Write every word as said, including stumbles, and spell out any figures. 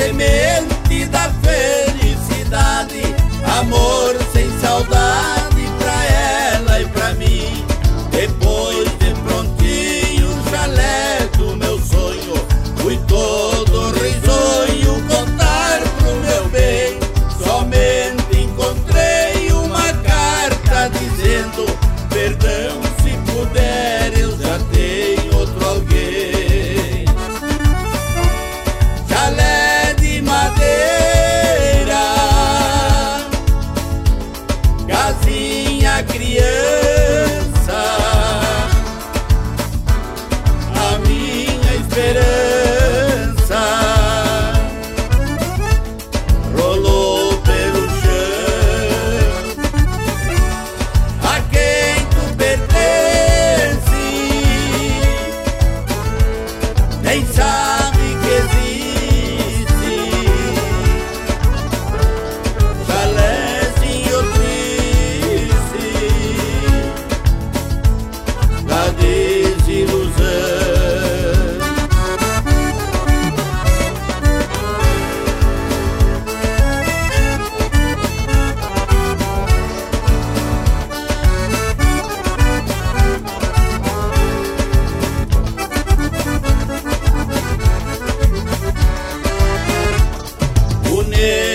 semente da felicidade, amor sem saudade pra ela e pra mim. Depois de prontinho o chalé do meu sonho, fui todo risonho contar pro meu bem. Somente encontrei uma carta dizendo: perdão, se puder, eu já tenho outro alguém. Chalé de madeira, casinha criança, a minha esperança rolou pelo chão. A quem tu pertence nem sabe que existe. Chalézinho triste da desilusão. O